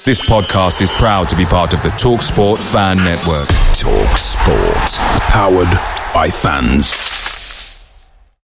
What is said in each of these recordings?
This podcast is proud to be part of the TalkSport Fan Network. TalkSport. Powered by fans.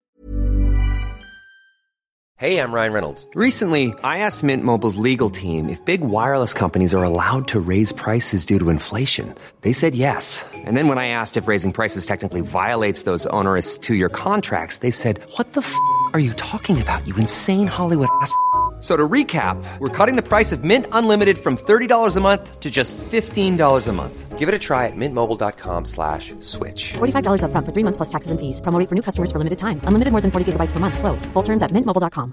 Hey, I'm Ryan Reynolds. Recently, I asked Mint Mobile's legal team if big wireless companies are allowed to raise prices due to inflation. They said yes. And then when I asked if raising prices technically violates those onerous two-year contracts, they said, "What the f*** are you talking about, you insane Hollywood ass?" So to recap, we're cutting the price of Mint Unlimited from $30 a month to just $15 a month. Give it a try at mintmobile.com/switch. $45 up front for 3 months plus taxes and fees. Promo rate for new customers for limited time. Unlimited more than 40 gigabytes per month. Slows full terms at mintmobile.com.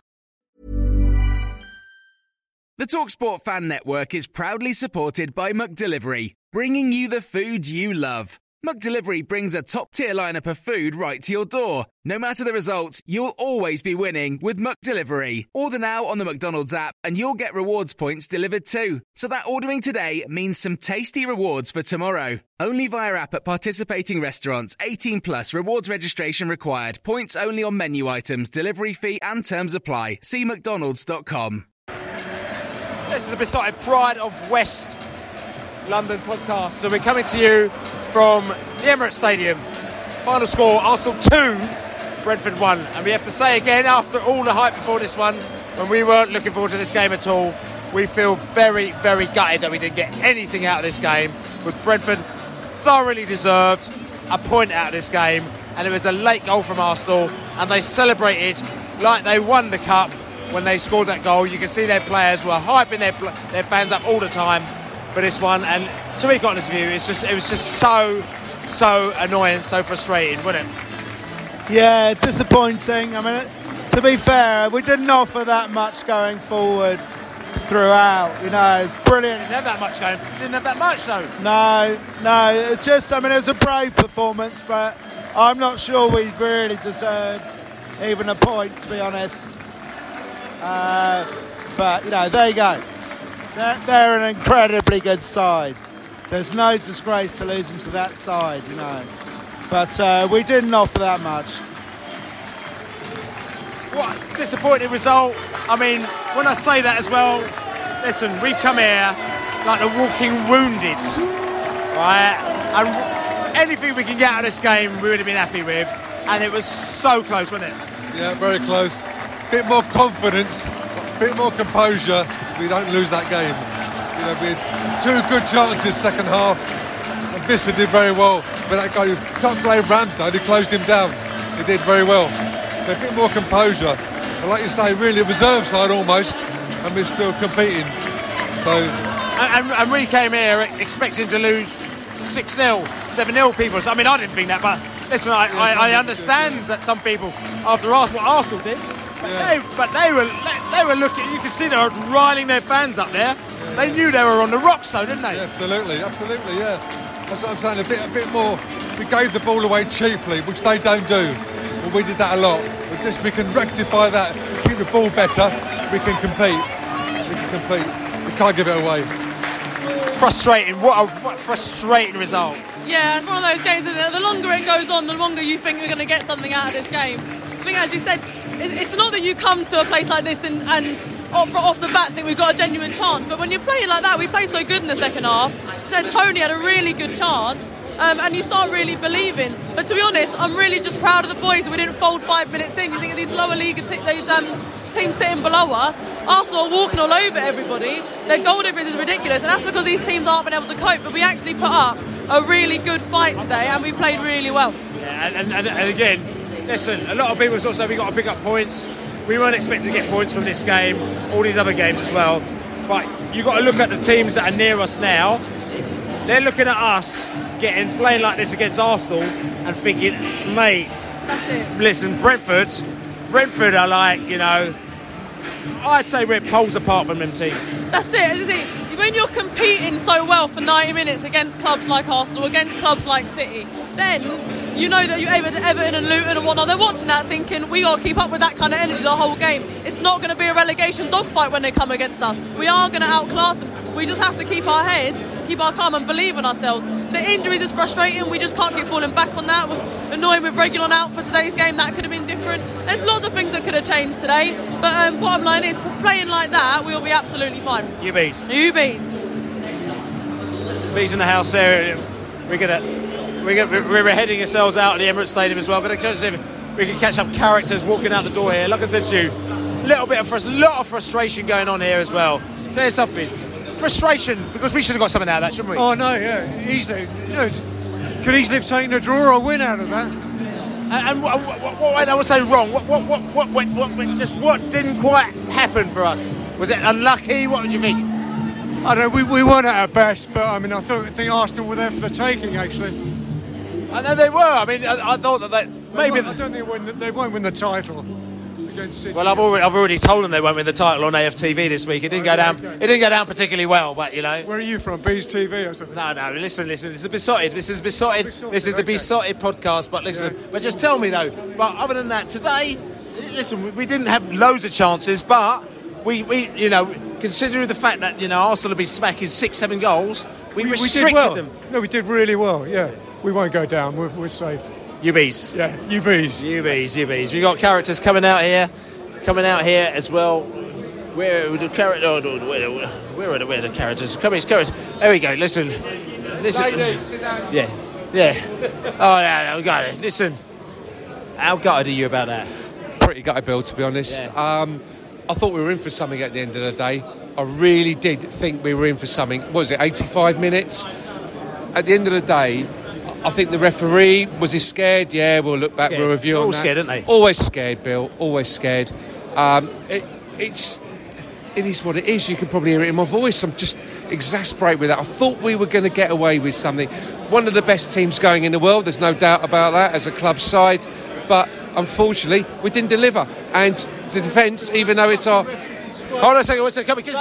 The TalkSport Fan Network is proudly supported by McDelivery, bringing you the food you love. McDelivery brings a top-tier lineup of food right to your door. No matter the result, you'll always be winning with McDelivery. Order now on the McDonald's app and you'll get rewards points delivered too. So that ordering today means some tasty rewards for tomorrow. Only via app at participating restaurants. 18 plus rewards registration required. Points only on menu items, delivery fee and terms apply. See mcdonalds.com. This is the Besotted Pride of West London podcast. So we're coming to you from the Emirates Stadium. Final score, Arsenal 2, Brentford 1. And we have to say again, after all the hype before this one, when we weren't looking forward to this game at all, we feel very, very gutted that we didn't get anything out of this game. Because Brentford thoroughly deserved a point out of this game. And it was a late goal from Arsenal. And they celebrated like they won the cup when they scored that goal. You can see their players were hyping their fans up all the time for this one. And to be honest with you, it was just so annoying, so frustrating, wasn't it? Yeah, disappointing. I mean, to be fair, we didn't offer that much going forward throughout. You know, it's brilliant. Didn't have that much going. Didn't have that much though. No. It's just, I mean, it was a brave performance, but I'm not sure we really deserved even a point, to be honest. But you know, there you go. They're an incredibly good side. There's no disgrace to losing to that side, you know. But we didn't offer that much. What a disappointing result. I mean, when I say that as well, listen, we've come here like the walking wounded, right? And anything we can get out of this game, we would have been happy with. And it was so close, wasn't it? Yeah, very close. Bit more confidence, bit more composure. We don't lose that game. You know, we had two good chances second half, and Vista did very well. But that guy, you can't blame Ramsdale, he closed him down. He did very well. So a bit more composure. But like you say, really a reserve side almost, and we're still competing. So, and we came here expecting to lose 6-0, 7-0 people. So, I mean, I didn't think that, but listen, I understand that some people, after Arsenal did. But they were looking. You can see they were riling their fans up there. Yeah. They knew they were on the rocks, though, didn't they? Yeah, absolutely. Yeah, that's what I'm saying. A bit more. We gave the ball away cheaply, which they don't do. Well, we did that a lot. We can rectify that. Keep the ball better. We can compete. We can't give it away. Frustrating. What a frustrating result. Yeah, it's one of those games, isn't it? The longer it goes on, the longer you think we're going to get something out of this game. I think, as you said, it's not that you come to a place like this and off the bat think we've got a genuine chance, but when you're playing like that, we played so good in the second half. Then Tony had a really good chance, and you start really believing. But to be honest, I'm really just proud of the boys that we didn't fold 5 minutes in. You think of these lower league teams sitting below us, Arsenal are walking all over everybody. Their goal difference is ridiculous, and that's because these teams aren't been able to cope. But we actually put up a really good fight today, and we played really well. Yeah, and again, listen, a lot of people sort of say we've got to pick up points. We weren't expecting to get points from this game, all these other games as well. But you've got to look at the teams that are near us now. They're looking at us playing like this against Arsenal and thinking, mate, that's it. Listen, Brentford are like, you know, I'd say we're poles apart from them teams. That's it. When you're competing so well for 90 minutes against clubs like Arsenal, against clubs like City, then you know that you're Everton and Luton and whatnot, they're watching that thinking, we got to keep up with that kind of energy the whole game. It's not going to be a relegation dogfight when they come against us. We are going to outclass them. We just have to keep our heads, keep our calm and believe in ourselves. The injuries is frustrating. We just can't keep falling back on that. It was annoying with Reguilon out for today's game. That could have been different. There's lots of things that could have changed today. But bottom line is, playing like that, we'll be absolutely fine. You bees. Bees in the house there. We're heading ourselves out of the Emirates Stadium as well. We can catch up characters walking out the door here. Like I said to you, lot of frustration going on here as well. Tell you something. Frustration, because we should have got something out of that, shouldn't we? Oh no, yeah, easily. Could easily have taken a draw or win out of that. And what I was saying wrong? What didn't quite happen for us? Was it unlucky? What would you think? I don't know. We weren't at our best, but I mean, I think Arsenal were there for the taking. Actually, I know they were. I mean, I thought that I don't think they won't win the title against City. Well, I've already told them they won't win the title on AFTV this week. It didn't go down. It didn't go down particularly well, but you know. Where are you from? Bees TV or something? No. Listen. This is Besotted. This is the Besotted podcast. But listen, but just tell me though. But other than that, today, listen, we didn't have loads of chances, but we considering the fact that Arsenal have been smacking 6-7 goals, we restricted them. No, we did really well. Yeah, we won't go down. We're safe. You bees. Yeah, you bees. We got characters coming out here as well. Where are the characters? Where are the characters? Come here, characters. There we go. Listen. Sit down. Yeah. Oh, no, got it. Listen. How gutted are you about that? Pretty gutted, Bill, to be honest. Yeah. I thought we were in for something at the end of the day. I really did think we were in for something. What was it, 85 minutes? At the end of the day, I think the referee, was he scared? Yeah, we'll look back, we'll review on that. All scared, aren't they? Always scared, Bill, always scared. It is what it is. You can probably hear it in my voice. I'm just exasperated with that. I thought we were going to get away with something. One of the best teams going in the world, there's no doubt about that, as a club side. But unfortunately, we didn't deliver. And the defence, even though it's our... Hold on a second, come here.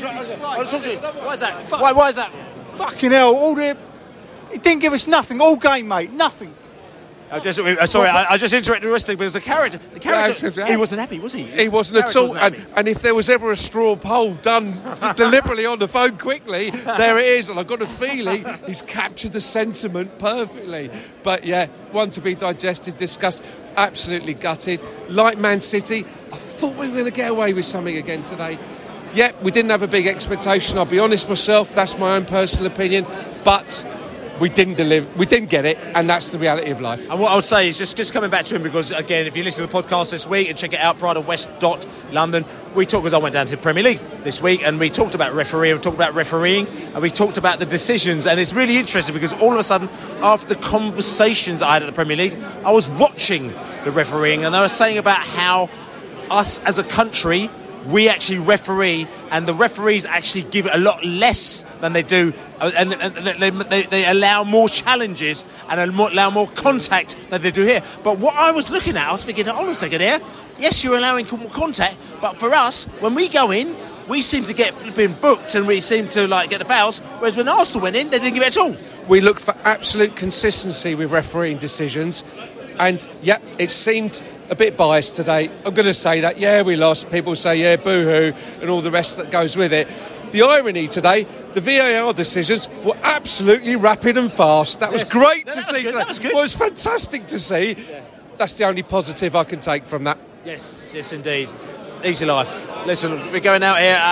Why is that? Why is that? Fucking hell, it didn't give us nothing all game, mate, nothing. I just interrupted the wrestling because the character, he wasn't happy, was he? He wasn't at all. And if there was ever a straw poll done deliberately on the phone quickly, there it is. And I've got a feeling he's captured the sentiment perfectly. But yeah, one to be digested, discussed, absolutely gutted. Like Man City, I thought we were going to get away with something again today. Yeah, we didn't have a big expectation, I'll be honest myself. That's my own personal opinion. But... we didn't deliver, we didn't get it, and that's the reality of life. And what I would say is just coming back to him, because again, if you listen to the podcast this week and check it out, prideofwest.london, we talked, because I went down to the Premier League this week, and we talked about refereeing, and we talked about the decisions, and it's really interesting because all of a sudden, after the conversations I had at the Premier League, I was watching the refereeing, and they were saying about how us as a country, we actually referee, and the referees actually give a lot less than they do, and they allow more challenges and allow more contact than they do here. But what I was looking at, I was thinking, hold on a second here, yes, you're allowing more contact, but for us, when we go in, we seem to get flipping booked and we seem to get the fouls, whereas when Arsenal went in, they didn't give it at all. We looked for absolute consistency with refereeing decisions, and yeah, it seemed a bit biased today. I'm going to say that, yeah, we lost. People say, yeah, boo-hoo, and all the rest that goes with it. The irony today, the VAR decisions were absolutely rapid and fast. That was great to see. That was good. It was fantastic to see. Yeah. That's the only positive I can take from that. Yes, indeed. Easy life. Listen, we're going out here.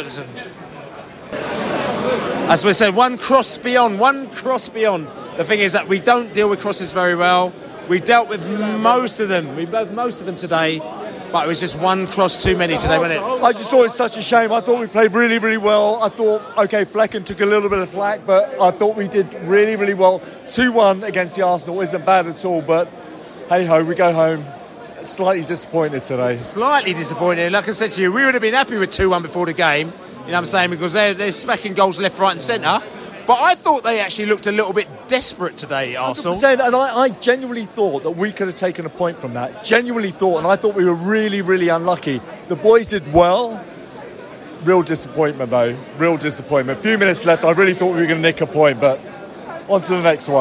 As we said, one cross beyond. The thing is that we don't deal with crosses very well. We dealt with most of them. Most of them today, but it was just one cross too many today, wasn't it? I just thought it was such a shame. I thought we played really, really well. I thought, OK, Flecken took a little bit of flack, but I thought we did really, really well. 2-1 against the Arsenal isn't bad at all, but hey-ho, we go home. Slightly disappointed today. Slightly disappointed. Like I said to you, we would have been happy with 2-1 before the game, you know what I'm saying, because they're smacking goals left, right and centre. But I thought they actually looked a little bit desperate today, Arsenal. 100%, and I genuinely thought that we could have taken a point from that. Genuinely thought, and I thought we were really, really unlucky. The boys did well. Real disappointment, though. Real disappointment. A few minutes left. I really thought we were going to nick a point, but on to the next one.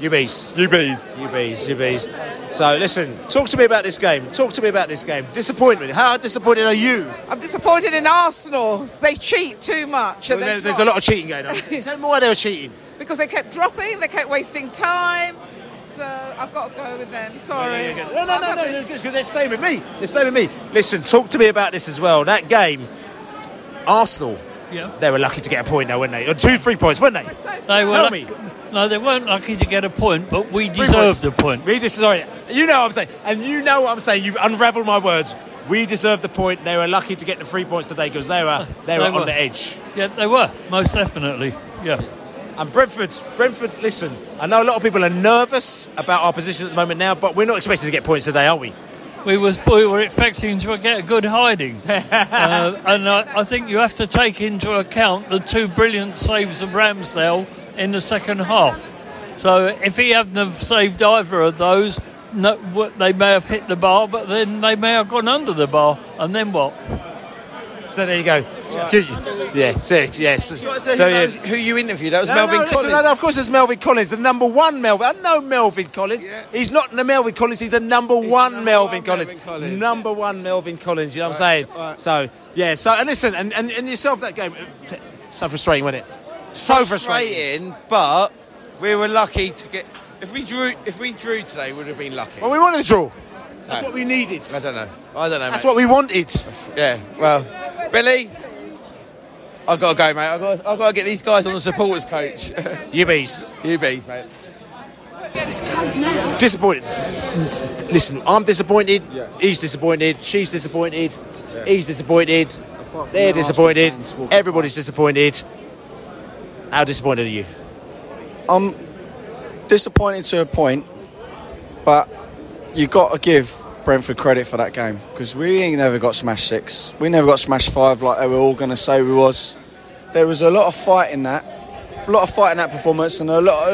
You bees. You bees. You bees. You bees. So, listen, talk to me about this game. Disappointment. How disappointed are you? I'm disappointed in Arsenal. They cheat too much. And There's a lot of cheating going on. Tell me why they were cheating. Because they kept dropping, they kept wasting time. So I've got to go with them. Sorry. No. Because they're staying with me. Listen, talk to me about this as well. That game, Arsenal. Yeah. They were lucky to get a point, though, weren't they? Or 2-3 points, weren't they? Tell me. No, they weren't lucky to get a point, but we deserved the point. Sorry, you know what I'm saying. And you know what I'm saying. You've unravelled my words. We deserved the point. They were lucky to get the 3 points today because they were on the edge. Yeah, they were, most definitely. Yeah. And Brentford, listen, I know a lot of people are nervous about our position at the moment now, but we're not expecting to get points today, are we? We were expecting to get a good hiding. And I think you have to take into account the 2 brilliant saves of Ramsdale in the second half. So if he hadn't have saved either of those, they may have hit the bar, but then they may have gone under the bar. And then what? So there you go. Yeah, yes. Who you interviewed? That was Melvin Collins. No, of course it's Melvin Collins, the number one Melvin. I know Melvin Collins. Yeah. He's not the Melvin Collins, he's the number one Melvin Collins. Number one Melvin Collins, you know what I'm saying? Right. So, yeah, and listen, and yourself that game, so frustrating, wasn't it? So frustrating, but we were lucky to get... If we drew today, we would have been lucky. Well, we wanted to draw. That's what we needed. I don't know. That's what we wanted. Yeah, well, Billy, I've got to go, mate. I've got to get these guys on the supporters coach. You bees, mate. Disappointed. Listen, I'm disappointed. Yeah. He's disappointed. She's disappointed. Yeah. He's disappointed. They're disappointed. Everybody's disappointed. How disappointed are you? I'm disappointed to a point, but you got to give Brentford credit for that game because we ain't never got smashed 6. We never got smashed 5 like they were all going to say we was. There was a lot of fight in that, performance, and a lot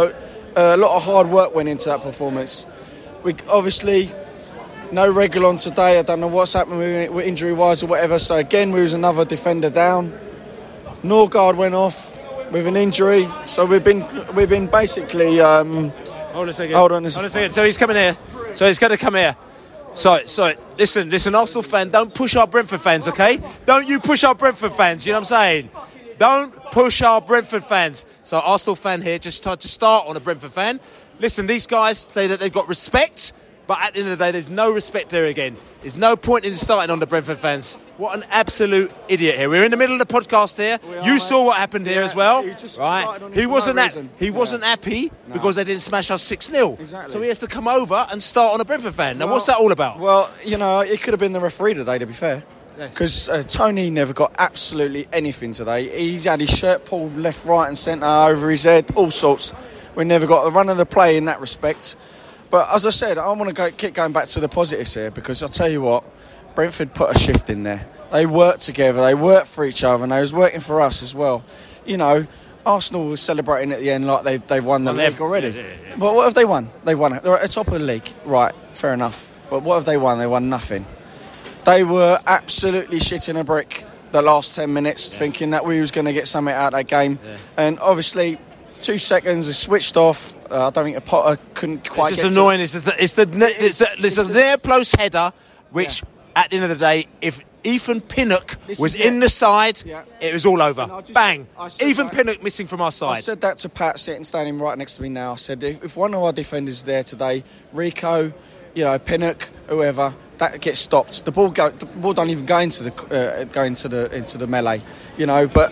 of hard work went into that performance. We obviously no Reguilón today. I don't know what's happening with injury-wise or whatever. So again, we was another defender down. Norgard went off with an injury, so we've been basically. Hold on a second. So he's coming here. So he's going to come here. So listen, Arsenal fan, don't push our Brentford fans, okay? Don't you push our Brentford fans, you know what I'm saying? Don't push our Brentford fans. So Arsenal fan here, just tried to start on a Brentford fan. Listen, these guys say that they've got respect, but at the end of the day, there's no respect there again. There's no point in starting on the Brentford fans. What an absolute idiot here. We're in the middle of the podcast here. You saw what happened here as well, right? He wasn't happy because they didn't smash us 6-0. Exactly. So he has to come over and start on a Brentford fan. Now, what's that all about? Well, it could have been the referee today, to be fair. Because Tony never got absolutely anything today. He's had his shirt pulled left, right and centre over his head, all sorts. We never got the run of the play in that respect. But as I said, I want to keep going back to the positives here because I'll tell you what, Brentford put a shift in there. They worked together, they worked for each other, and they was working for us as well. Arsenal was celebrating at the end like they've won the league already. Yeah. But what have they won? They won it. They're at the top of the league. Right, fair enough. But what have they won? They won nothing. They were absolutely shitting a brick the last 10 minutes, thinking that we was going to get something out of that game. Yeah. And obviously, 2 seconds is switched off. I don't think Potter couldn't quite get annoying. It's the near close header, which at the end of the day, if Ethan Pinnock was in the side, it was all over. Bang! Ethan Pinnock missing from our side. I said that to Pat, standing right next to me now. I said, if one of our defenders is there today, Rico, Pinnock, whoever, that gets stopped. The ball don't even go into the melee, But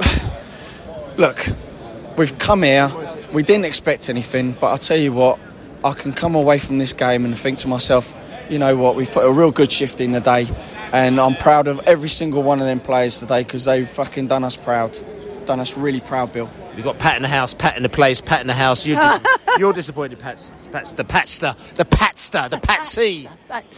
look, we've come here. We didn't expect anything, but I'll tell you what, I can come away from this game and think to myself, you know what, we've put a real good shift in the day, and I'm proud of every single one of them players today because they've fucking done us proud. Done us really proud, Bill. We've got Pat in the house, Pat in the place, Pat in the house. You're disappointed, Pat. Pat's the Patsy.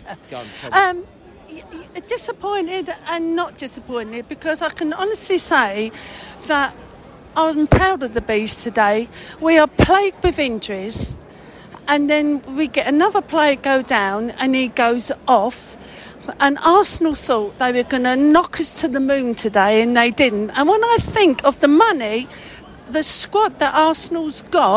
Disappointed and not disappointed because I can honestly say that I'm proud of the Bees today. We are plagued with injuries, and then we get another player go down and he goes off. And Arsenal thought they were going to knock us to the moon today, and they didn't. And when I think of the money, the squad that Arsenal's got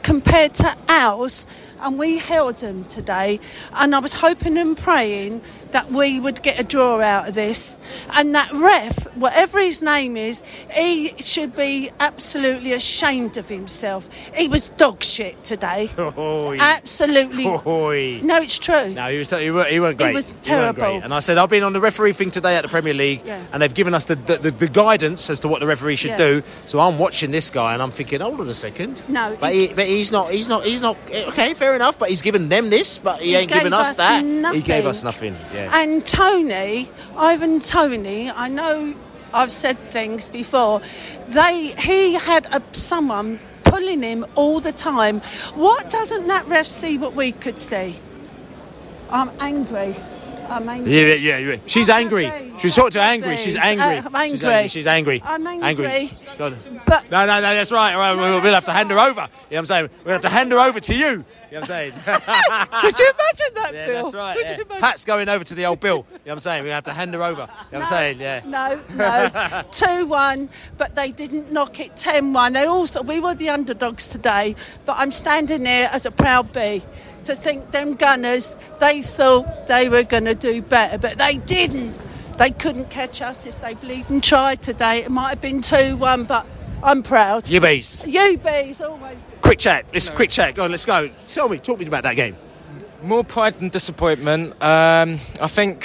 compared to ours, and we held them today, and I was hoping and praying that we would get a draw out of this, and that ref, whatever his name is, he should be absolutely ashamed of himself. He was dog shit today. Absolutely. No, it's true. No, he weren't great. He was terrible. And I said, I've been on the referee thing today at the Premier League, and they've given us the guidance as to what the referee should do. So I'm watching this guy and I'm thinking, hold on a second. No, but he's not. Okay, fair enough. But he's given them this, but he ain't given us that. Nothing. He gave us nothing. Yeah. And Ivan Toney, I know I've said things before. He had someone pulling him all the time. What doesn't that ref see what we could see? I'm angry. Yeah. She's angry. She's talking to angry. She's angry. I'm angry. She's angry. I'm angry. Go on. But no, that's right. All right. We'll have to hand her over. You know what I'm saying? We'll have to hand her over to you. You know what I'm saying? Could you imagine that, yeah, Bill? That's right. Pat's going over to the old Bill. You know what I'm saying? We have to hand her over. You know what I'm saying? Yeah. No. 2-1, but they didn't knock it 10-1. We were the underdogs today, but I'm standing there as a proud bee to think them Gunners, they thought they were going to do better, but they didn't. They couldn't catch us if they bleeding tried today. It might have been 2-1, but I'm proud. You bees, always. Quick chat. Quick chat. Go on, let's go. Talk me about that game. More pride than disappointment. I think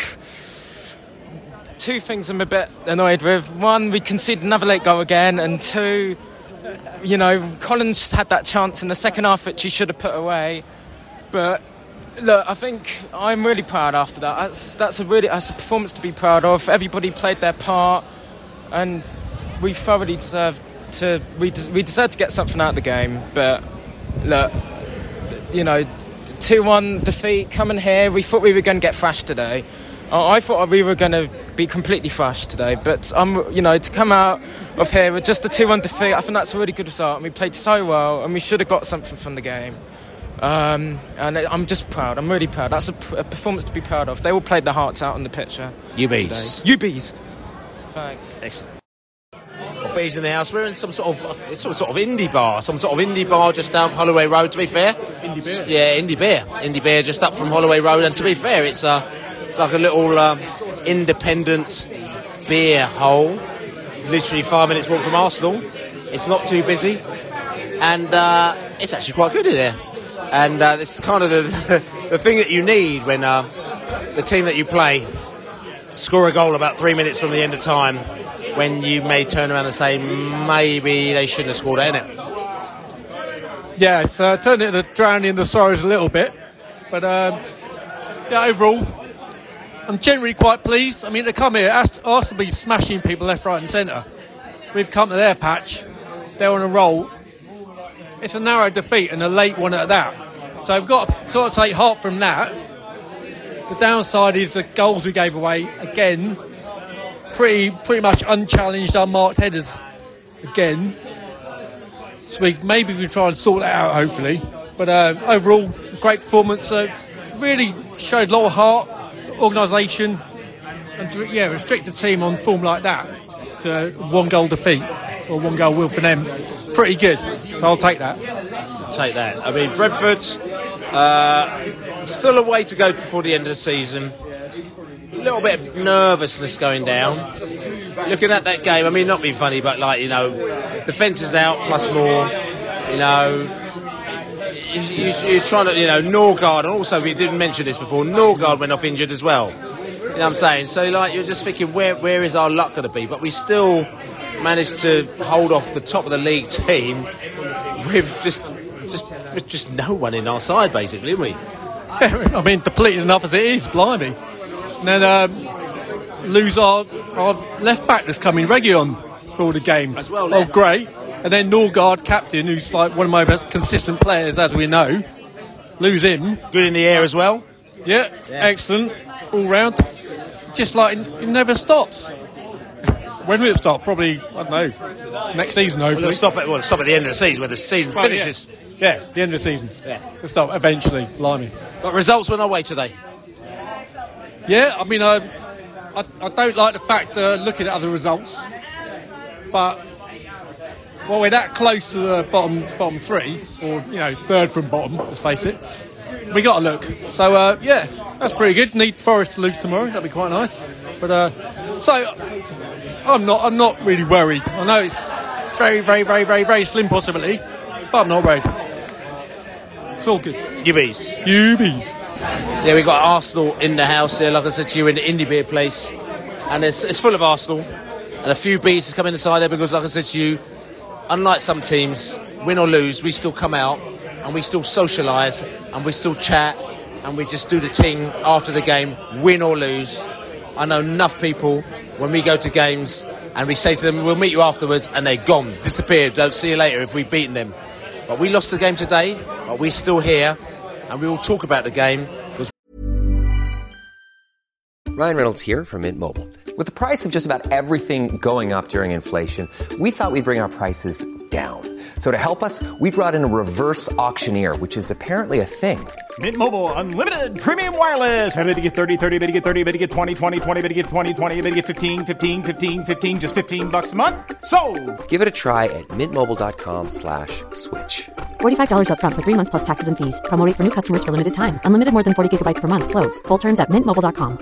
two things I'm a bit annoyed with. One, we conceded another late goal again, and two, Collins had that chance in the second half which he should have put away. But look, I think I'm really proud after that. That's a performance to be proud of. Everybody played their part, and we thoroughly deserved to. We deserved to get something out of the game. But look, 2-1 defeat coming here. We thought we were going to get thrashed today. I thought we were going to be completely thrashed today. But to come out of here with just a 2-1 defeat, I think that's a really good result. And we played so well, and we should have got something from the game. And I'm just proud. I'm really proud. That's a performance to be proud of. They all played their hearts out on the pitch. You bees. Thanks. Excellent. Bees in the house. We're in some sort of indie bar. Some sort of indie bar just down Holloway Road, to be fair. Indie Beer? Yeah, Indie Beer. Indie Beer just up from Holloway Road. And to be fair, it's like a little independent beer hole. Literally 5 minutes walk from Arsenal. It's not too busy. And it's actually quite good in there. And this is kind of the thing that you need when the team that you play score a goal about 3 minutes from the end of time, when you may turn around and say maybe they shouldn't have scored, ain't it? Yeah, it's turned it to drowning in the sorrows a little bit. But overall, I'm generally quite pleased. I mean, to come here, Arsenal be smashing people left, right and centre. We've come to their patch. They're on a roll. It's a narrow defeat and a late one at that. So we've got to take heart from that. The downside is the goals we gave away, again, pretty much unchallenged, unmarked headers again. So we try and sort that out, hopefully. But overall, great performance. Really showed a lot of heart, organisation, and restrict the team on form like that to 1-goal defeat or 1-goal win for them. Pretty good. So I'll take that. I mean, Brentford's still a way to go before the end of the season. A little bit of nervousness going down. Looking at that game, I mean, not being funny, but defence is out plus more. You're trying to, Norgard, and also we didn't mention this before, Norgard went off injured as well. You know what I'm saying? So you're just thinking, where is our luck going to be? But we still managed to hold off the top of the league team with just no one in our side, basically, didn't we? I mean, depleted enough as it is, blimey. And then lose our left back that's coming Reguilon for all the game. As well, oh, great. And then Norgard, captain, who's like one of my most consistent players, as we know. Lose him. Good in the air as well. Yeah. Excellent. All round. Just like it never stops. When will it stop? Probably, I don't know, next season, hopefully. It'll stop at the end of the season, when the season finishes. Yeah, the end of the season. Yeah. It'll stop eventually, blimey. But results went our way today. Yeah, I mean, I don't like the fact looking at other results, but Well, we're that close to the bottom three, or third from bottom. Let's face it. We got to look. So that's pretty good. Need Forest to lose tomorrow. That'd be quite nice. But so I'm not really worried. I know it's very, very, very, very, very slim possibility, but I'm not worried. It's all good. UBs. Yeah, we got Arsenal in the house there. Like I said to you, in the Indie Beer place, and it's full of Arsenal, and a few Bs has come inside there because, like I said to you, unlike some teams, win or lose, we still come out and we still socialise and we still chat and we just do the thing after the game, win or lose. I know enough people when we go to games and we say to them, we'll meet you afterwards, and they're gone, disappeared, don't see you later if we've beaten them. But we lost the game today, but we're still here and we will talk about the game. Ryan Reynolds here from Mint Mobile. With the price of just about everything going up during inflation, we thought we'd bring our prices down. So to help us, we brought in a reverse auctioneer, which is apparently a thing. Mint Mobile Unlimited Premium Wireless. How to get 30, 30, bit to get 30, bit to get 20, 20, 20, bit to get 20, 20, bit to get 15, 15, 15, 15, just $15 a month? Sold! Give it a try at mintmobile.com/switch. $45 up front for 3 months plus taxes and fees. Promo rate for new customers for limited time. Unlimited more than 40 gigabytes per month. Slows full terms at mintmobile.com.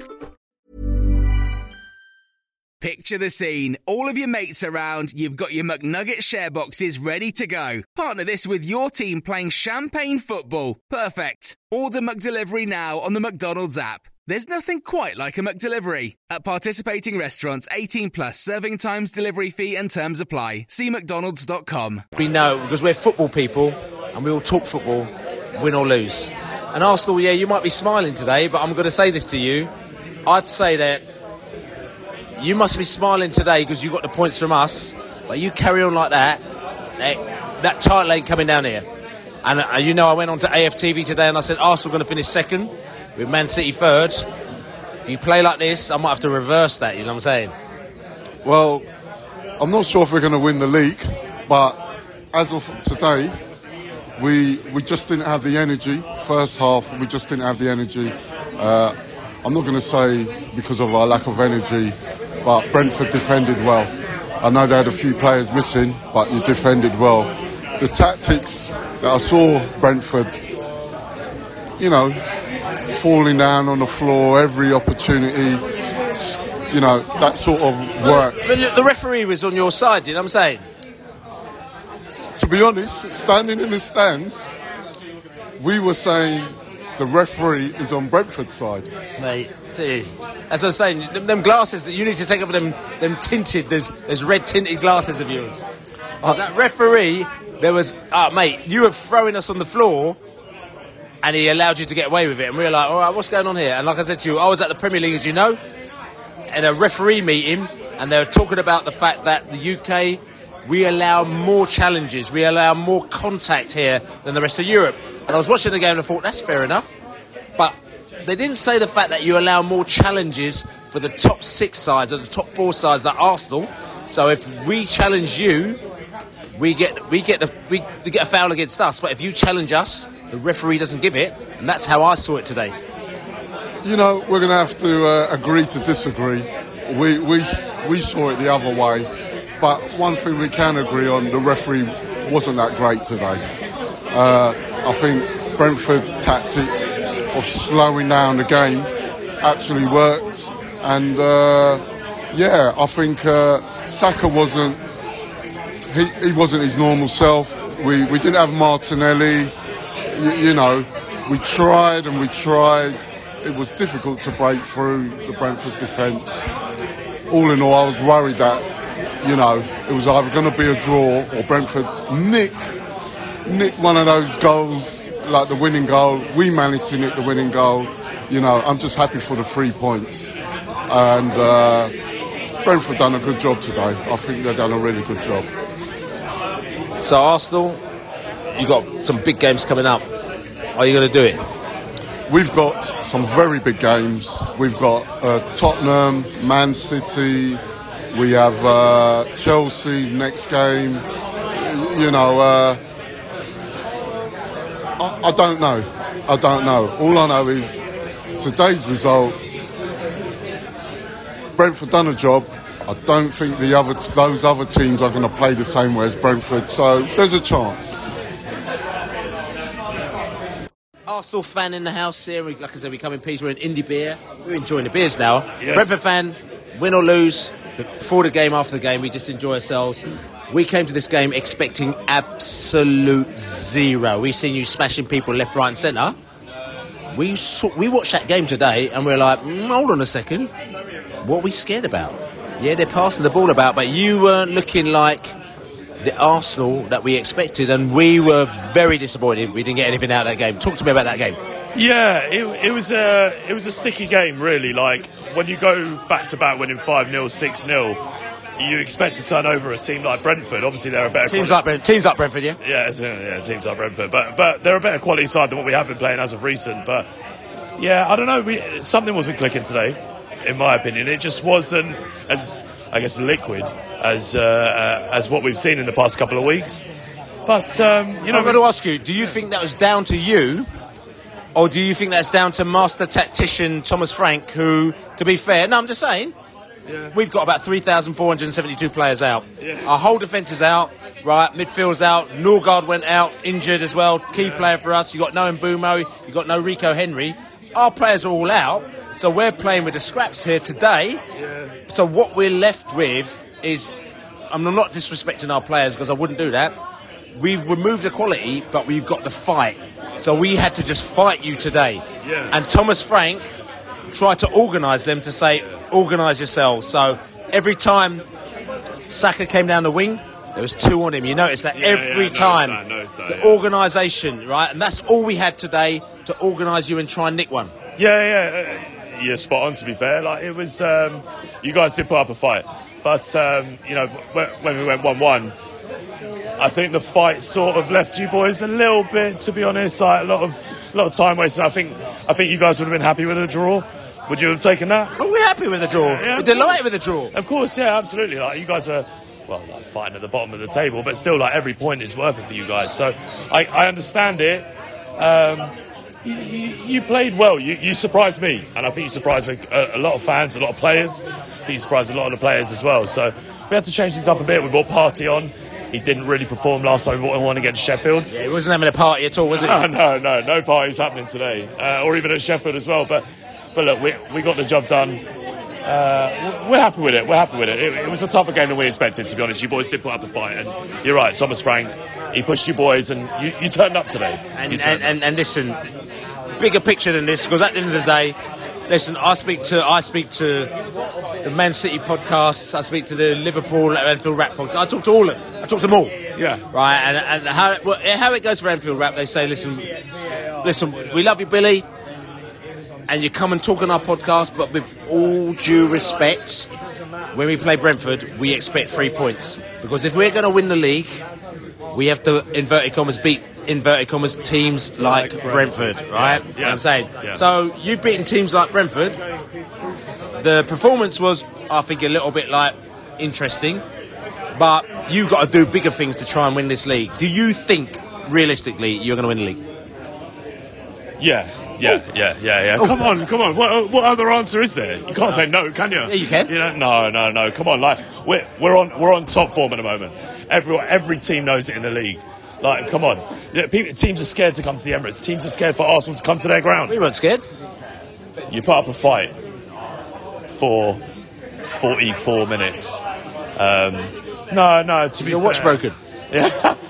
Picture the scene. All of your mates around, you've got your McNugget share boxes ready to go. Partner this with your team playing champagne football. Perfect. Order McDelivery now on the McDonald's app. There's nothing quite like a McDelivery. At participating restaurants, 18 plus, serving times, delivery fee and terms apply. See mcdonalds.com. We know, because we're football people and we all talk football, win or lose. And Arsenal, yeah, you might be smiling today, but I'm going to say this to you. I'd say that you must be smiling today because you got the points from us, but you carry on like that, that title ain't coming down here. And I went on to AFTV today and I said Arsenal going to finish second with Man City third. If you play like this, I might have to reverse that, you know what I'm saying? Well, I'm not sure if we're going to win the league, but as of today, we just didn't have the energy. First half, we just didn't have the energy. I'm not going to say because of our lack of energy, but Brentford defended well. I know they had a few players missing, but you defended well. The tactics that I saw Brentford, falling down on the floor, every opportunity, that sort of worked. The referee was on your side, you know what I'm saying? To be honest, standing in the stands, we were saying the referee is on Brentford's side. Mate, dude. As I was saying, them glasses that you need to take off them tinted, there's red tinted glasses of yours. That referee, there was, mate, you were throwing us on the floor and he allowed you to get away with it. And we were like, all right, what's going on here? And like I said to you, I was at the Premier League, as you know, in a referee meeting, and they were talking about the fact that the UK, we allow more challenges, we allow more contact here than the rest of Europe. And I was watching the game and I thought, that's fair enough. But they didn't say the fact that you allow more challenges for the top 6 sides or the top 4 sides like Arsenal. So if we challenge you, we get a foul against us. But if you challenge us, the referee doesn't give it. And that's how I saw it today. We're going to have to agree to disagree. We saw it the other way. But one thing we can agree on, the referee wasn't that great today. I think Brentford tactics of slowing down the game actually worked. And, I think Saka wasn't his normal self. We didn't have Martinelli. We tried and we tried. It was difficult to break through the Brentford defence. All in all, I was worried that, it was either going to be a draw or Brentford nick one of those goals, like the winning goal. We managed to nick the winning goal. I'm just happy for the 3 points. And Brentford done a good job today. I think they've done a really good job. So Arsenal, you got some big games coming up. Are you going to do it? We've got some very big games. We've got Tottenham, Man City. We have Chelsea next game. I don't know. All I know is today's result, Brentford done a job. I don't think those other teams are going to play the same way as Brentford, so there's a chance. Arsenal fan in the house here. Like I said, we come in peace. We're in Indie Beer. We're enjoying the beers now. Yeah. Brentford fan, win or lose, before the game, after the game, we just enjoy ourselves. We came to this game expecting absolute zero. We've seen you smashing people left, right and centre. We watched that game today and we're like, hold on a second. What are we scared about? Yeah, they're passing the ball about, but you weren't looking like the Arsenal that we expected, and we were very disappointed we didn't get anything out of that game. Talk to me about that game. Yeah, it was a sticky game, really. Like, when you go back-to-back winning 5-0, 6-0, you expect to turn over a team like Brentford. Obviously, they're a better teams like Brentford, yeah. Yeah, teams like Brentford, but they're a better quality side than what we have been playing as of recent. But yeah, I don't know. Something wasn't clicking today, in my opinion. It just wasn't as, I guess, liquid as what we've seen in the past couple of weeks. But I'm going to ask you: do you think that was down to you, or do you think that's down to master tactician Thomas Frank? Who, to be fair, no, I'm just saying. Yeah. We've got about 3,472 players out. Yeah. Our whole defence is out, right? Midfield's out. Norgard went out, injured as well. Key player for us. You got no Mbeumo. You got no Rico Henry. Our players are all out, so we're playing with the scraps here today. Yeah. So what we're left with is, I'm not disrespecting our players because I wouldn't do that. We've removed the quality, but we've got the fight. So we had to just fight you today. Yeah. And Thomas Frank tried to organise them to say, organise yourselves. So every time Saka came down the wing, there was two on him. You notice that every time. The organisation, right? And that's all we had today, to organise you and try and nick one. Yeah. You're spot on, to be fair. Like, it was, you guys did put up a fight. But, when we went 1-1, I think the fight sort of left you boys a little bit, to be honest. Like, a lot of time wasted. I think you guys would have been happy with a draw. Would you have taken that? Well, we're happy with the draw. Yeah, we're delighted with the draw. Of course, yeah, absolutely. Like, you guys are, fighting at the bottom of the table, but still, like, every point is worth it for you guys. So I understand it. You played well. You surprised me, and I think you surprised a lot of fans, a lot of players. I think you surprised a lot of the players as well. So we had to change things up a bit. We brought Partey on. He didn't really perform last time we won against Sheffield. Yeah, he wasn't having a party at all, was he? No parties happening today, or even at Sheffield as well. But look, we got the job done. We're happy with it. It was a tougher game than we expected, to be honest. You boys did put up a fight, and you're right, Thomas Frank, he pushed you boys, and you turned up today. And listen, bigger picture than this, because at the end of the day, listen, I speak to the Man City podcast, I speak to the Liverpool Anfield Rap podcast. I talk to all of them. I talk to them all. Yeah. Right, and how it goes for Anfield Rap, they say, listen, we love you, Billy, and you come and talk on our podcast, but with all due respect, when we play Brentford, we expect 3 points. Because if we're going to win the league, we have to, inverted commas, beat, inverted commas, teams like Brentford, right? Yeah. You know what I'm saying? Yeah. So you've beaten teams like Brentford. The performance was, I think, a little bit like interesting, but you've got to do bigger things to try and win this league. Do you think, realistically, you're going to win the league? Yeah. Oh. Come on. What other answer is there? You can't say no, can you? Yeah, you can. No. Come on, like we're on top form at the moment. Every team knows it in the league. Like, come on. Teams are scared to come to the Emirates. Teams are scared for Arsenal to come to their ground. We weren't scared. You put up a fight for 44 minutes. No. To be your watch broken. Yeah.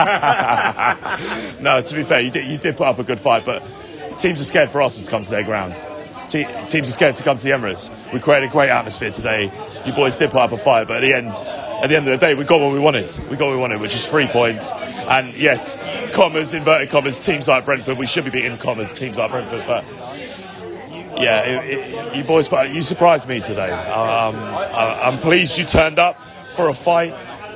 No, to be fair, you did put up a good fight, but teams are scared for Arsenal to come to their ground. Teams are scared to come to the Emirates. We created a great atmosphere today. You boys did put up a fight, but at the end of the day, we got what we wanted. Which is 3 points. And yes, commas, inverted commas, teams like Brentford, we should be beating commas, teams like Brentford. But yeah, you boys, you surprised me today. I'm pleased you turned up for a fight.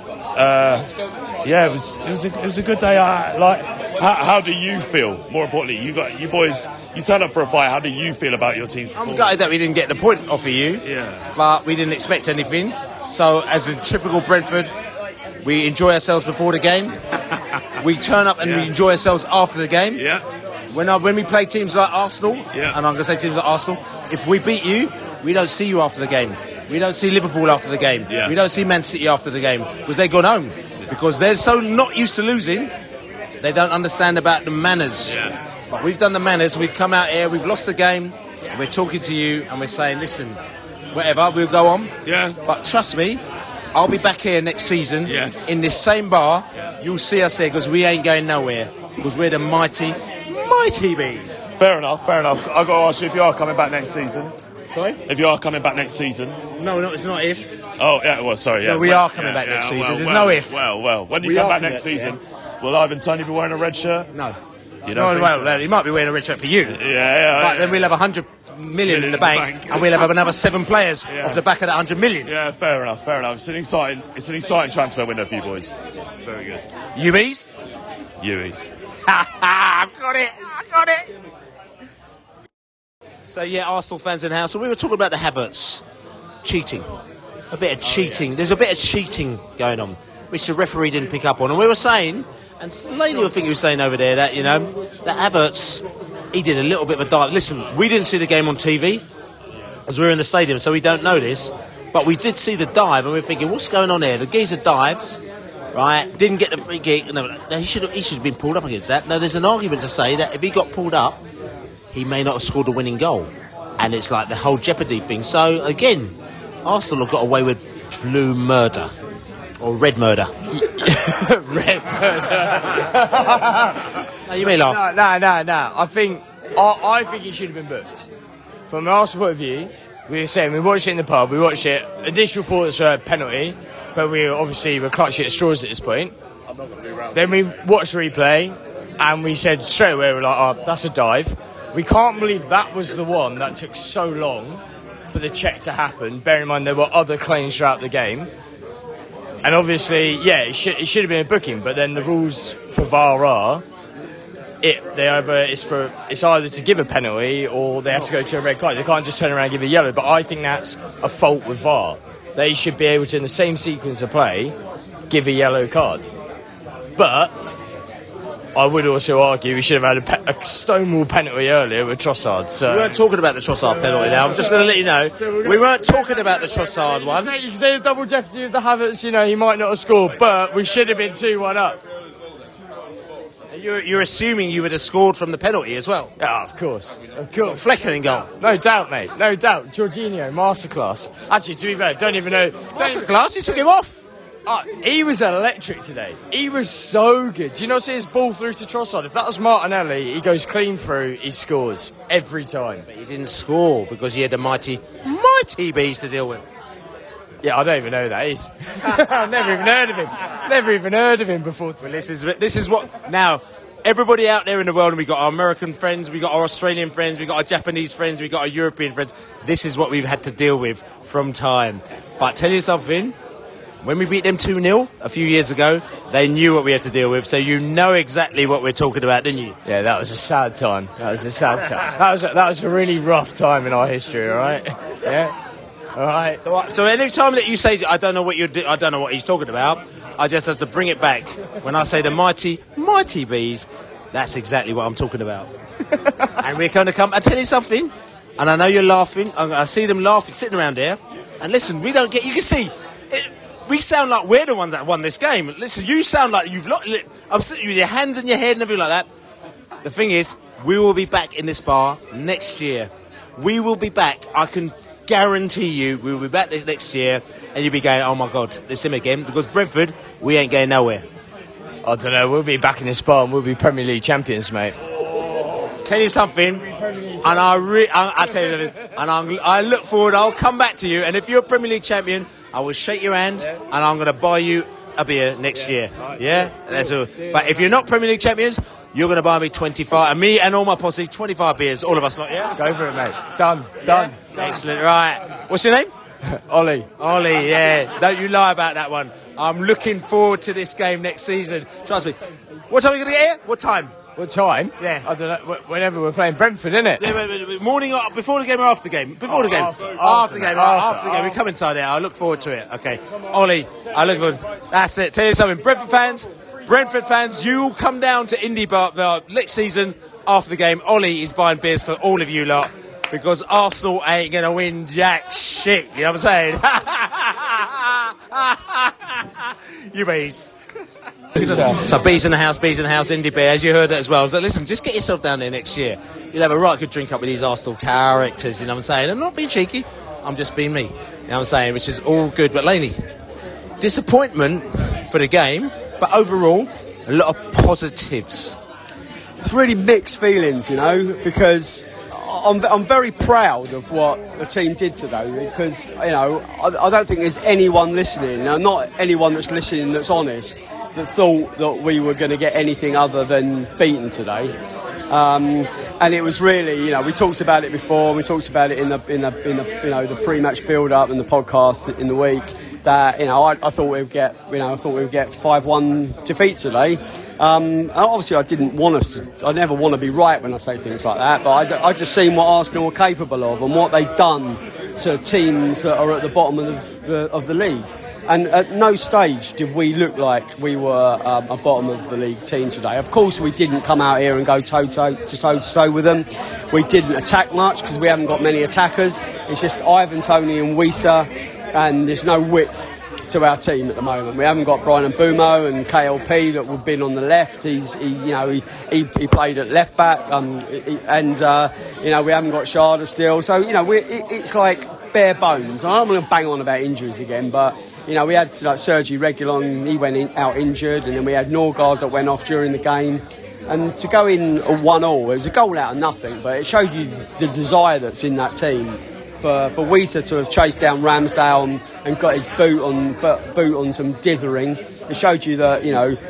It was a good day. How do you feel? More importantly, you boys, you turned up for a fight. How do you feel about your team's performance? I'm gutted that we didn't get the point off of you. Yeah. But we didn't expect anything. So, as a typical Brentford, we enjoy ourselves before the game. We turn up and we enjoy ourselves after the game. Yeah. When we play teams like Arsenal, and I'm going to say teams like Arsenal, if we beat you, we don't see you after the game. We don't see Liverpool after the game. Yeah. We don't see Man City after the game because they've gone home. Because they're so not used to losing, they don't understand about the manners. Yeah. But we've done the manners. We've come out here. We've lost the game. And we're talking to you and we're saying, listen, whatever, we'll go on. Yeah. But trust me, I'll be back here next season in this same bar. Yeah. You'll see us here because we ain't going nowhere. Because we're the mighty bees. Fair enough. I've got to ask you if you are coming back next season. Sorry? If you are coming back next season. No, it's not if. Oh, yeah, well, sorry, yeah. No, we are coming back next season. There's no if. Well, when you come back next season, will Ivan Toney be wearing a red shirt? No. You don't think so? He might be wearing a red shirt for you. Yeah. But then we'll have 100 million in the bank, and we'll have another 7 players off the back of that 100 million. Yeah, fair enough. It's an exciting transfer window for you boys. Very good. Ubies? I got it. So Arsenal fans in the house. So we were talking about the Havertz cheating. A bit of cheating. There's a bit of cheating going on, which the referee didn't pick up on. And we were saying, and the lady I think he was saying over there that, that Havertz, he did a little bit of a dive. Listen, we didn't see the game on TV as we were in the stadium, so we don't know this. But we did see the dive, and we were thinking, what's going on here? The geezer dives, right? Didn't get the free kick. No, he should have been pulled up against that. No, there's an argument to say that if he got pulled up, he may not have scored the winning goal. And it's like the whole jeopardy thing. So, again, Arsenal have got away with blue murder. Or red murder. Red murder. No, you may laugh. No. I think it should have been booked. From an Arsenal point of view, we were saying we watched it in the pub, we watched it. Initial thoughts were penalty, but we were clutching at straws at this point. Then we watched the replay, and we said straight away, we're like, oh, that's a dive. We can't believe that was the one that took so long for the check to happen. Bear in mind there were other claims throughout the game. And obviously, it should have been a booking, but then the rules for VAR are it's either to give a penalty or they have to go to a red card. They can't just turn around and give a yellow. But I think that's a fault with VAR. They should be able to, in the same sequence of play, give a yellow card. But I would also argue we should have had a Stonewall penalty earlier with Trossard. So. We weren't talking about the Trossard penalty now. I'm just going to let you know. We weren't talking about the Trossard one. You can say the double jeopardy with the Havertz, he might not have scored, but we should have been 2-1 up. You're assuming you would have scored from the penalty as well? Yeah, of course. Flecken in goal. No doubt, mate. No doubt. Jorginho, masterclass. Actually, to be fair, don't even know. Masterclass? You took him off? He was electric today. He was so good. Do you not see his ball through to Trossard? If that was Martinelli, he goes clean through, he scores every time. But he didn't score because he had the mighty bees to deal with. Yeah, I don't even know who that is. I've never even heard of him. Never even heard of him before. Well, this is what... Now, everybody out there in the world, and we've got our American friends, we've got our Australian friends, we've got our Japanese friends, we've got our European friends. This is what we've had to deal with from time. But tell you something... When we beat them 2-0 a few years ago, they knew what we had to deal with, so you know exactly what we're talking about, didn't you? Yeah, that was a sad time. That was a really rough time in our history, all right? Yeah. All right. So any time that you say, I don't know what he's talking about, I just have to bring it back. When I say the mighty bees, that's exactly what I'm talking about. And we're going to come... I tell you something, and I know you're laughing, I see them laughing, sitting around here, and listen, you can see... We sound like we're the ones that won this game. Listen, you sound like I'm sitting with your hands in your head and everything like that. The thing is, we will be back in this bar next year. We will be back. I can guarantee you we will be back this next year and you'll be going, oh my God, this him again. Because Brentford, we ain't going nowhere. I don't know. We'll be back in this bar and we'll be Premier League champions, mate. Tell you something, and I tell you something, and I look forward. I'll come back to you, and if you're a Premier League champion, I will shake your hand, and I'm going to buy you a beer next year. Yeah, that's all. But if you're not Premier League champions, you're going to buy me 25, and me and all my posse 25 beers, all of us, not yeah. Go for it, mate. Done. Excellent. Right. What's your name? Ollie. Yeah. Don't you lie about that one. I'm looking forward to this game next season. Trust me. What time are you going to get here? What time? What time? Yeah. I don't know. Whenever we're playing Brentford, isn't it? Yeah, morning, before the game or after the game? Before the game. After the game. After the game. We come inside there. I look forward to it. Okay. Ollie, I look forward. That's it. Tell you something. Brentford fans, you will come down to Indy Bar next season after the game. Ollie is buying beers for all of you lot. because Arsenal ain't going to win jack shit. You know what I'm saying? You bees. So bees in the house, Indie Bear, as you heard that as well. So listen, just get yourself down there next year. You'll have a right good drink up with these Arsenal characters, you know what I'm saying? I'm not being cheeky, I'm just being me, you know what I'm saying, which is all good. But Laney, disappointment for the game, but overall, a lot of positives. It's really mixed feelings, you know, because I'm very proud of what the team did today, because, you know, I don't think there's anyone listening, not anyone that's listening that's honest, that thought that we were going to get anything other than beaten today. And it was really, you know, we talked about it before. We talked about it in the you know, the pre-match build-up and the podcast in the week. That, you know, I thought we'd get, you know, 5-1 defeat today. Obviously, I didn't want us to. I never want to be right when I say things like that. But I just seen what Arsenal are capable of and what they've done to teams that are at the bottom of the league. And at no stage did we look like we were a bottom of the league team today. Of course, we didn't come out here and go toe-to-toe with them. We didn't attack much because we haven't got many attackers. It's just Ivan, Toney and Wissa, and there's no width to our team at the moment. We haven't got Brian Mbeumo and KLP that would have been on the left. He played at left back, and you know, we haven't got Sharda still. So, you know, it's like bare bones. I don't want to bang on about injuries again, but, you know, we had like Sergi Reguilon, he went out injured, and then we had Norgard that went off during the game. And to go in a 1-1, it was a goal out of nothing, but it showed you the desire that's in that team. For Wissa to have chased down Ramsdale and got his boot on some dithering, it showed you that, you know,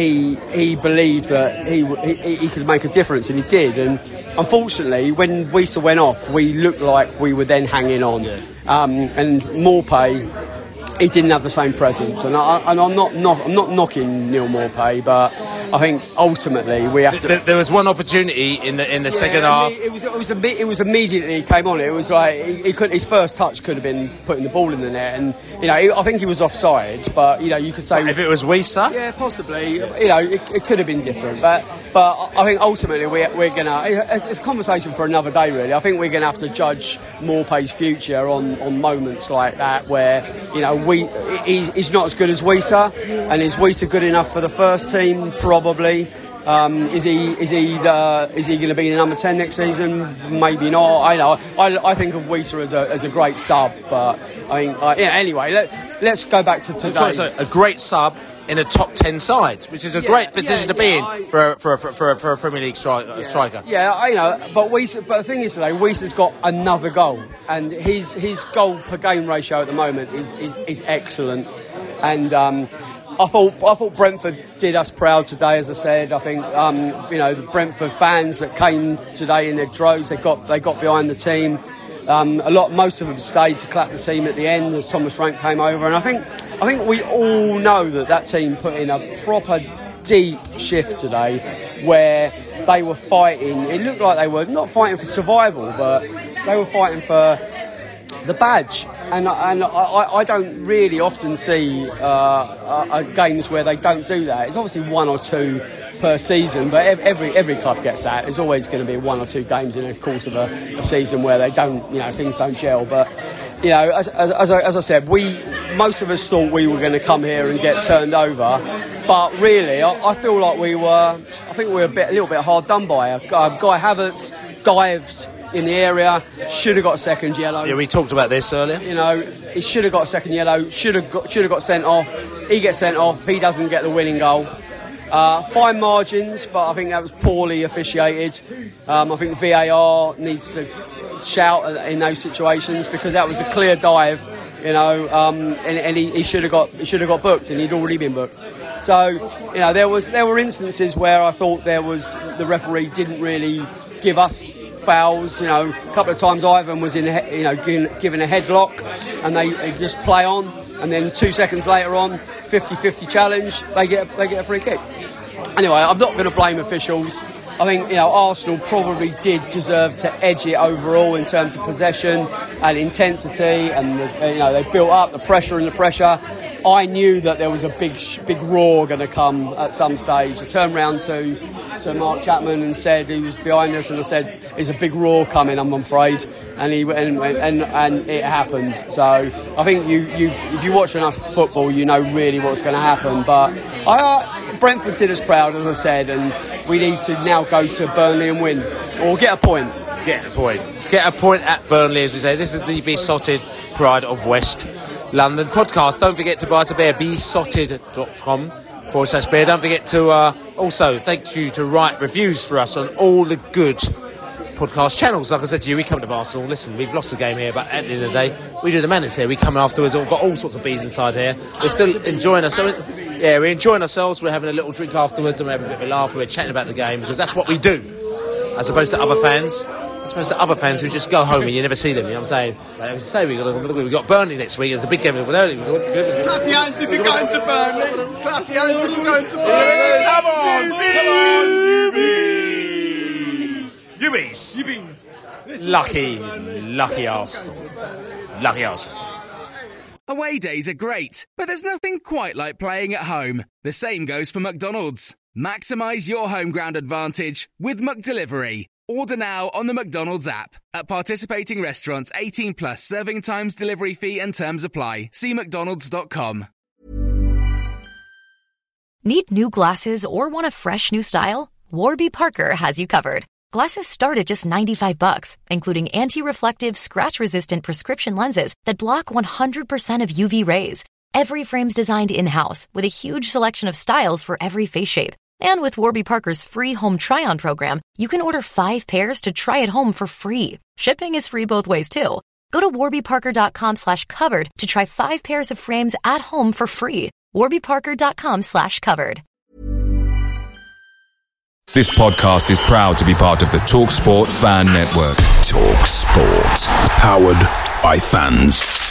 he believed that he could make a difference, and he did. And unfortunately, when Wissa went off, we looked like we were then hanging on. And Maupay, he didn't have the same presence, and I'm not knocking Neil Maupay, but I think ultimately we have to. There was one opportunity in the second half. It was immediately he came on. It was like he could. His first touch could have been putting the ball in the net, and, you know, I think he was offside. But, you know, you could say if it was Wissa, yeah, possibly. You know, it could have been different, but I think ultimately we're gonna. It's a conversation for another day, really. I think we're gonna have to judge Maupay's future on moments like that, where, you know, he's not as good as Wissa, and is Wissa good enough for the first team? Probably. Is he going to be the number 10 next season? Maybe not. I think of Wissa as a great sub, but I mean, yeah. Anyway, let's go back to today. So a great sub in a top 10 side, which is a great position to be in for a Premier League striker. Yeah, you know, but the thing is today, Wissa's got another goal, and his goal per game ratio at the moment is excellent, and I thought Brentford did us proud today. As I said, I think you know, the Brentford fans that came today in their droves, they got behind the team. Most of them stayed to clap the team at the end as Thomas Frank came over, and I think we all know that team put in a proper deep shift today, where they were fighting. It looked like they were not fighting for survival, but they were fighting for the badge, and I don't really often see games where they don't do that. It's obviously one or two per season, but every club gets that. There's always going to be one or two games in the course of a season where they don't, you know, things don't gel. But, you know, as I said, most of us thought we were going to come here and get turned over, but really, I feel like we were a little bit hard done by. Guy Havertz dived in the area, should have got a second yellow. Yeah, we talked about this earlier. You know, he should have got a second yellow, should have got sent off. He gets sent off, he doesn't get the winning goal. Fine margins, but I think that was poorly officiated. I think VAR needs to shout in those situations, because that was a clear dive, you know, and he should have got booked, and he'd already been booked. So, you know, there were instances where I thought the referee didn't really give us fouls. You know, a couple of times Ivan was given a headlock, and they just play on, and then 2 seconds later on, 50-50 challenge, they get a free kick. Anyway, I'm not going to blame officials. I think, you know, Arsenal probably did deserve to edge it overall in terms of possession and intensity, and you know, they built up the pressure. I knew that there was a big roar going to come at some stage. I turned round to Mark Chapman and said, he was behind us, and I said, "There's a big roar coming, I'm afraid," and it happened. So I think if you watch enough football, you know really what's going to happen. But Brentford did us proud, as I said, and we need to now go to Burnley and win, or get a point. Get a point. Get a point at Burnley, as we say. This is the Besotted Pride of West London podcast. Don't forget to buy us a beer, besotted.com/beer. Don't forget to also thank you to write reviews for us on all the good podcast channels. Like I said to you, we come to Arsenal. Listen, we've lost the game here, but at the end of the day, we do the madness here. We come afterwards. We've got all sorts of bees inside here. We're still enjoying ourselves. Yeah, we're enjoying ourselves. We're having a little drink afterwards, and we're having a bit of a laugh. We're chatting about the game, because that's what we do, as opposed to other fans. As opposed to other fans who just go home and you never see them. You know what I'm saying? Like, as I say, we've got Burnley next week. It's a big game. Clap your hands if you're going to Burnley. Clap your hands if you're going to Burnley. Come on, Ubies. Lucky Arsenal. Lucky Arsenal. Away days are great, but there's nothing quite like playing at home. The same goes for McDonald's. Maximise your home ground advantage with McDelivery. Order now on the McDonald's app. At participating restaurants, 18 plus, serving times, delivery fee and terms apply. See mcdonalds.com. Need new glasses or want a fresh new style? Warby Parker has you covered. Glasses start at just $95, including anti-reflective, scratch-resistant prescription lenses that block 100% of UV rays. Every frame's designed in-house with a huge selection of styles for every face shape. And with Warby Parker's free home try-on program, you can order 5 pairs to try at home for free. Shipping is free both ways, too. Go to warbyparker.com/covered to try 5 pairs of frames at home for free. warbyparker.com/covered. This podcast is proud to be part of the TalkSport Fan Network. TalkSport. Powered by fans.